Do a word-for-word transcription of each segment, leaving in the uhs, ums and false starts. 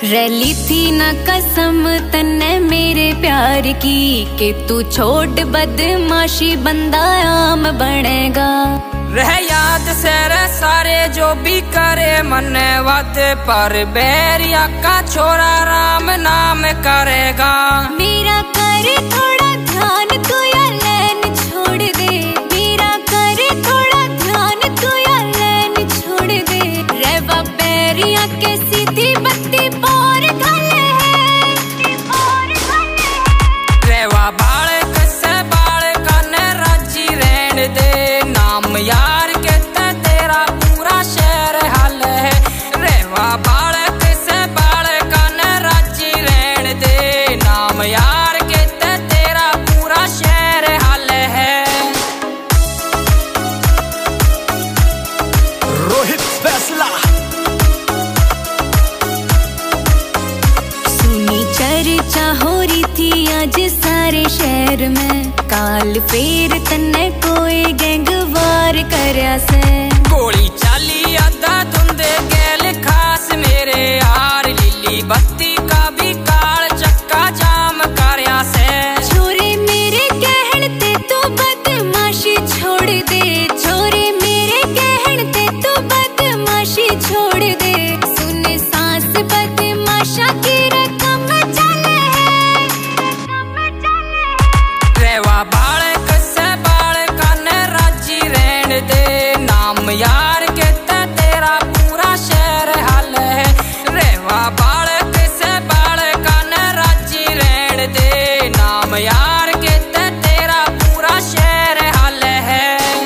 Rally थी न कसम तन्ने मेरे प्यार की कि तू छोड़ बदमाशी बंदा आम बनेगा। रह याद से रे सारे जो भी करे मन वादे पर बैरिया का छोरा राम नाम करेगा। मेरा करे थोड़ा ध्यान तू या लैन छोड़ दे, मेरा करे थोड़ा ध्यान तू या लैन छोड़ दे। रेवा बैरिया के सीधी बत्ती पोर घले है, पोर घले है। रेवा बाल कसे बाल कने राजी रहने दे, नाम यार के तेरा पूरा शहर हल है। रेवा बाल कसे बाल कने राजी रहने दे, नाम यार के तेरा पूरा शहर हल है। रोहित फैसला सुनी चर्चा हो रही थी आज सारे शहर में, काल फेर तन्ने कोई गैंगवार करया से। गोली चाली आधा धुंधे गैल खास मेरे यार, लिली बत्ती का भी काल चक्का जाम करया से। छोरे मेरे कहते तू बदमाशी छोड़ दे, छोरे मेरे कहते तू बदमाशी छोड़ दे। सुन सांस बदमाशा की रकम चले है, रकम चले है। रेवा बाल कसे बाल कने राजी रहने दे, नाम यार के तेरा पूरा शहर हल है। रेवा बाल कसे बाल कने राजी रहने दे, नाम यार के तेरा पूरा शहर हल है।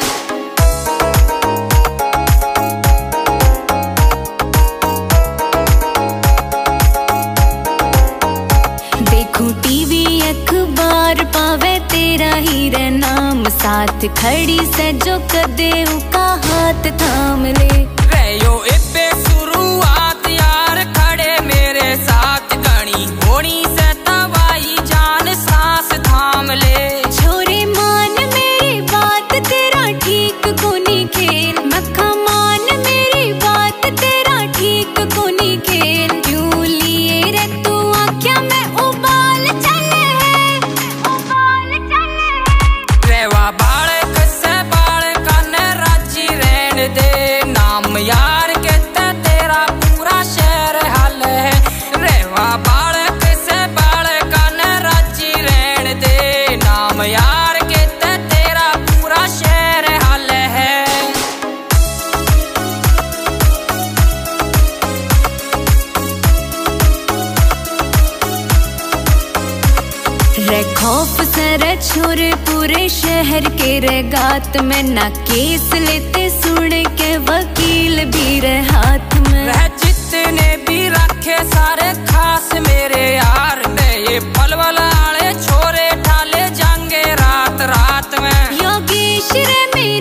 देखूं टीवी अखबार पावे तेरा ही रे नाम, साथ खड़ी से जो कदे उका हाथ थाम ले। रहो इब्बे शुरुआत यार खड़े मेरे साथ, गणी होनी से तवाई जान सांस थाम ले। छोरे मान मेरी बात तेरा ठीक कोनी खेल, मक्खा मान मेरी बात तेरा ठीक कोनी खेल। क्यों लिए रे तू आख्या मैं उबाल चले है, उबाल चले है। रेवा बाल कसे बाल कने राजी रहने दे, नाम यार के तेरा पूरा शहर हल है। रेवा बाल कसे बाल कने राजी रहने दे, नाम यार के तेरा पूरा शहर हल है। रे खौफ से रे छोरे पूरे शहर के रे गात में, ना केस लेते सुन के वकील भी रे हाथ में। वह जितने भी रखे सारे खास मेरे यार, मैं ये पलवल वाले छोरे ढाले जाएंगे रात रात में। योगेश रे